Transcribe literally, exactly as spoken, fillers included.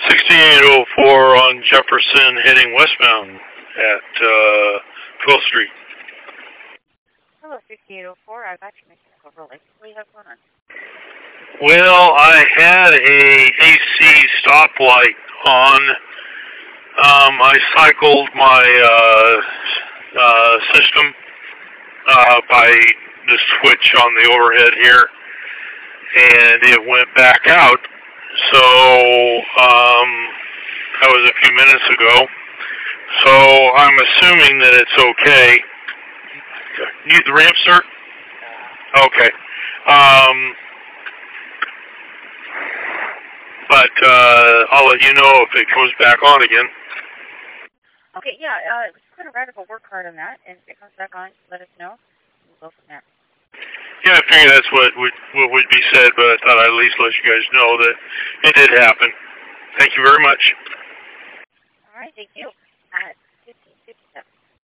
sixty-eight oh four on Jefferson heading westbound at uh, twelfth Street. Hello, sixty-eight oh four. I've actually making a overlay. What do you have going on? Well, I had a A C stoplight on. Um, I cycled my uh, uh, system uh, by the switch on the overhead here, and it went back out. So um, that was a few minutes ago. So I'm assuming that it's okay. Need the ramp, sir? Okay. Um, but uh, I'll let you know if it comes back on again. Okay, yeah, uh, it's quite a radical work hard on that, and if it comes back on, let us know. We'll go from there. Yeah, I figured that's what would, what would be said, but I thought I'd at least let you guys know that it did happen. Thank you very much. All right, thank you. At fifteen fifty-seven.